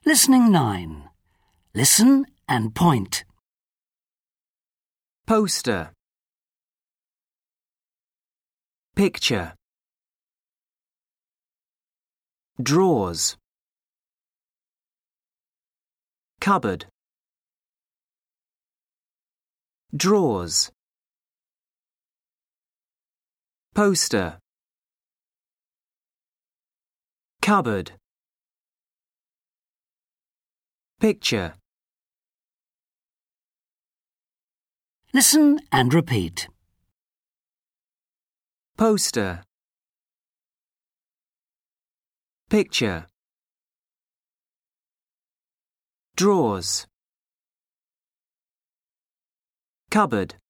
Listening 9. Listen and point. Poster. Picture. Drawers. Cupboard. Drawers. Poster. Cupboard. Picture. Listen and repeat. Poster. Picture. Drawers. Cupboard.